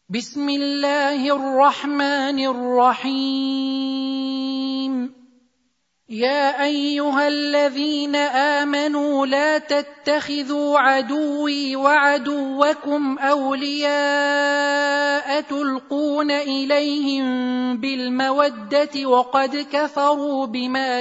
بسم الله الرحمن الرحيم. يا أيها الذين آمنوا لا تتخذوا عدوي وعدوكم أولياء تلقون إليهم بالمودة وقد كفروا بما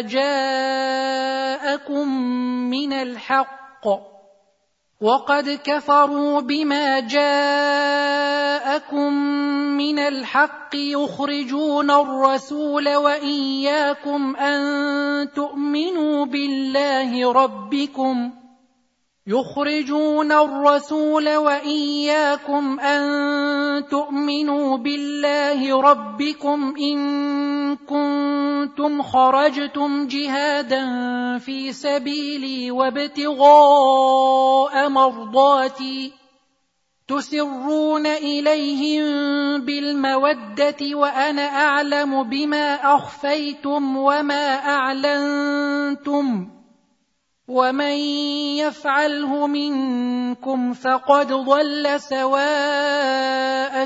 جاءكم من الحق يخرجون الرسول وإياكم أن تؤمنوا بالله ربكم إن كنتم خرجتم جهادا في سبيلي وابتغاء مرضاتي تسرون إليهم بالمودة وأنا أعلم بما أخفيتم وما أعلنتم ومن يفعله منكم فقد ضل سواء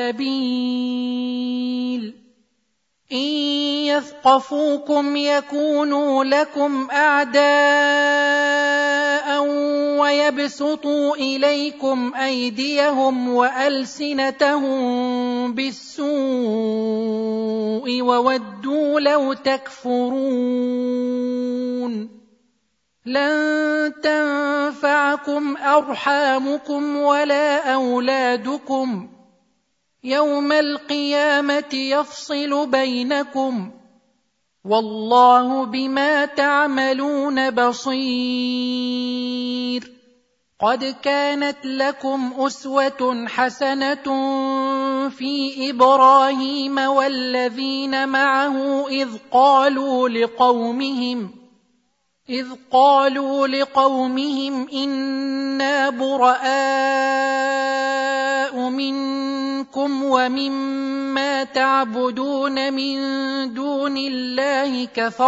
السبيل. إن يثقفوكم يكونوا لكم أعداء ويبسطوا إليكم أيديهم وألسنتهم بالسوء وودوا لو تكفرون. لن تنفعكم أرحامكم ولا أولادكم يوم القيامة يفصل بينكم والله بما تعملون بصير. قد كانت لكم أسوة حسنة في إبراهيم والذين معه إذ قالوا لقومهم إنا براء منكم ومما تعبدون من دون الله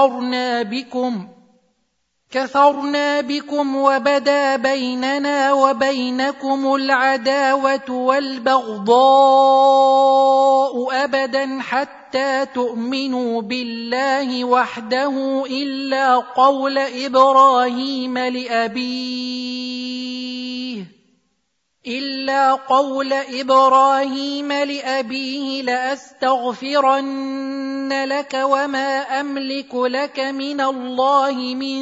كفرنا بكم وبدا بيننا وبينكم العداوة والبغضاء أبدا حتى تؤمنوا بالله وحده إلا قول إبراهيم لأبيه لأستغفرن لك وما أملك لك من الله من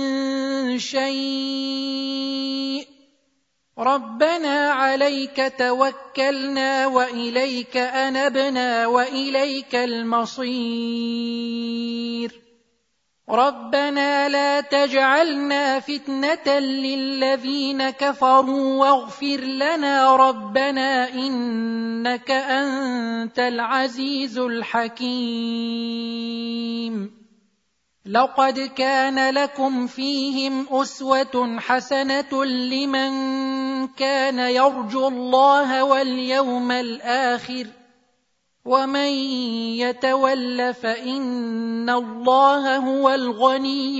شيء ربنا عليك توكلنا وإليك أنبنا وإليك المصير. ربنا لا تجعلنا فتنة للذين كفروا واغفر لنا ربنا إنك أنت العزيز الحكيم. لقد كان لكم فيهم أسوة حسنة لمن كان يرجو الله واليوم الآخر ومن يتول فإن الله هو الغني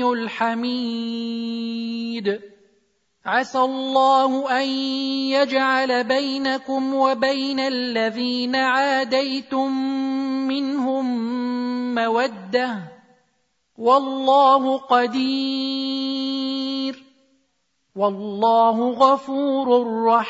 الحميد. عسى الله أن يجعل بينكم وبين الذين عاديتم منهم مودة والله قدير والله غفور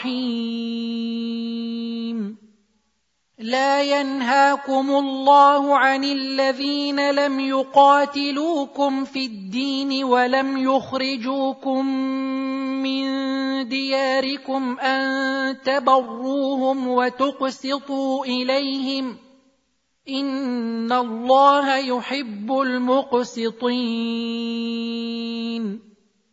رحيم. لا ينهاكم الله عن الذين لم يقاتلوكم في الدين ولم يخرجوكم من دياركم أن تبروهم وتقسطوا إليهم إن الله يحب المقسطين.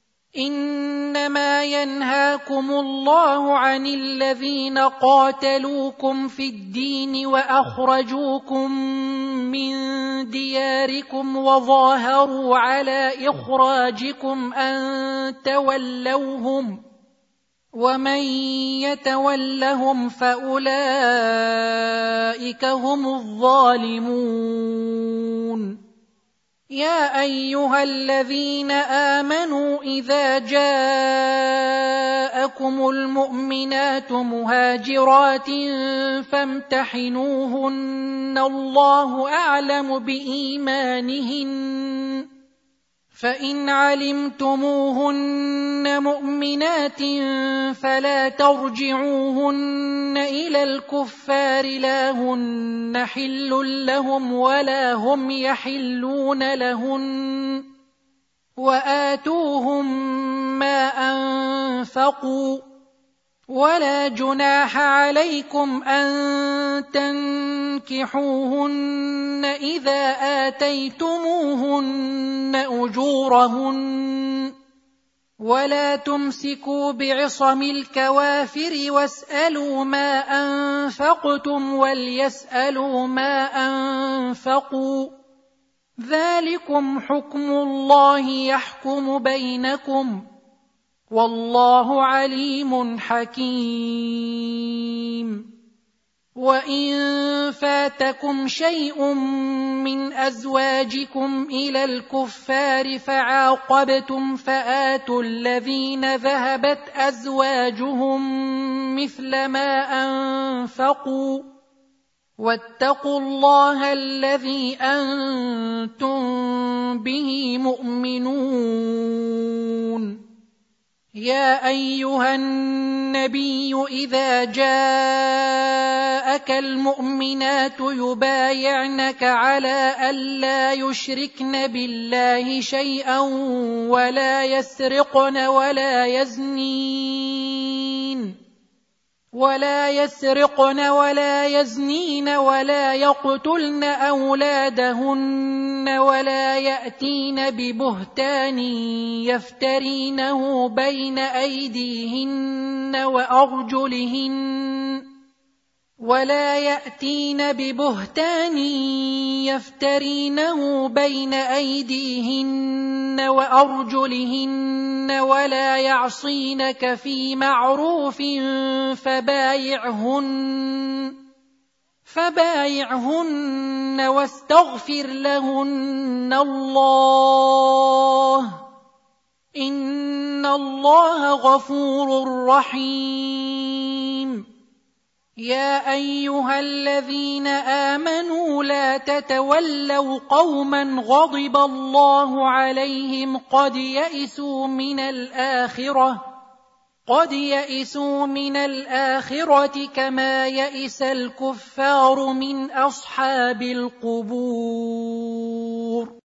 إنما ينهاكم الله عن الذين قاتلوكم في الدين وأخرجوكم من دياركم وظاهروا على إخراجكم أن تولوهم ومن يتولهم فأولئك هم الظالمون. يا أيها الذين آمنوا إذا جاءكم المؤمنات مهاجرات فامتحنوهن الله أعلم بإيمانهن فإن علمتموهن مؤمنات فلا ترجعوهن إلى الكفار لا هن حل لهم ولا هم يحلون لهن وآتوهم ما أنفقوا ولا جناح عليكم أن تنكحوهن إذا آتيتموهن أجورهن ولا تمسكوا بعصم الكوافر واسألوا ما أنفقتم وليسألوا ما أنفقوا ذلكم حكم الله يحكم بينكم والله عليم حكيم وإن فاتكم شيء من أزواجكم إلى الكفار فعاقبتم فآتوا الذين ذهبت أزواجهم مثل ما أنفقوا واتقوا الله الذي أنتم به مؤمنون يا أيها النبي إذا جاءك المؤمنات يبايعنك على ألا يشركن بالله شيئا ولا يسرقن ولا يزنين ولا يقتلن أولادهن ولا يأتين ببهتان يفترينه بين أيديهن وأرجلهن ولا يعصينك في معروف فبايعهن واستغفر لهن الله إن الله غفور رحيم يا أيها الذين آمنوا لا تتولوا قوما غضب الله عليهم قد يئسوا من الآخرة كما يئس الكفار من أصحاب القبور